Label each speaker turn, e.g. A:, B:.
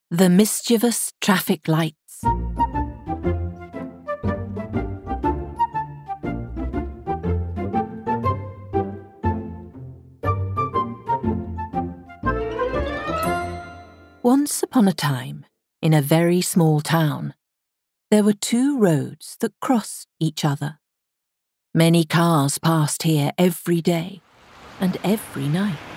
A: The Mischievous Traffic Lights. Once upon a time, in a very small town, there were two roads that crossed each other. Many cars passed here every day and every night.